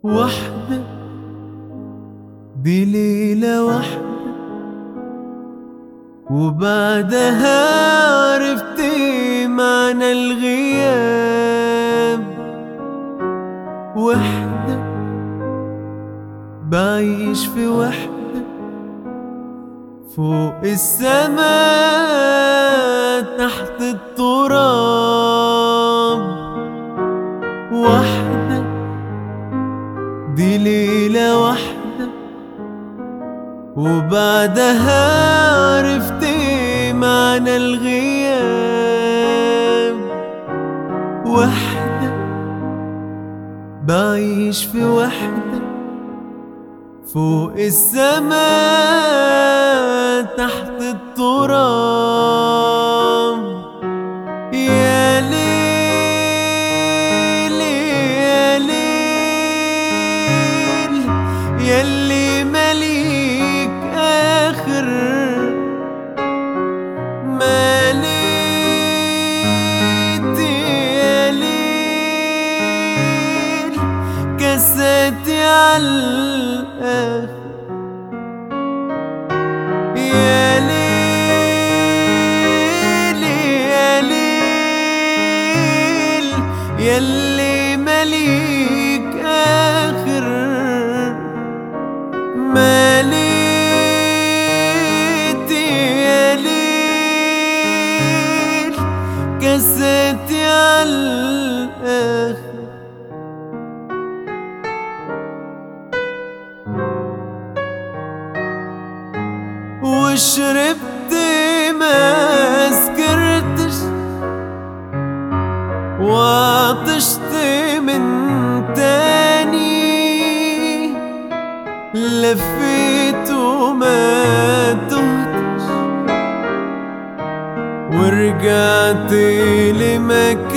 وحدة دي ليلة واحدة، وبعدها عرفت معنى الغياب. وحدة بعيش في وحدة فوق السماء تحت التراب. وحدة دي ليلة واحدة، وبعدها عرفت معنى الغياب. وحدة بعيش في وحدة فوق السماء تحت التراب. يا ليل يا ليل ياللي مليك آخر مليت. يا ليل كاساتي عالآخر. يا ليل يا ليل ياللي مليك آخر مليت. يا ليل كاساتي عالآخر. وشربت ما سكرتش، وعطشت من تاني، لفيت وما تهتش، ورجعت لمكاني.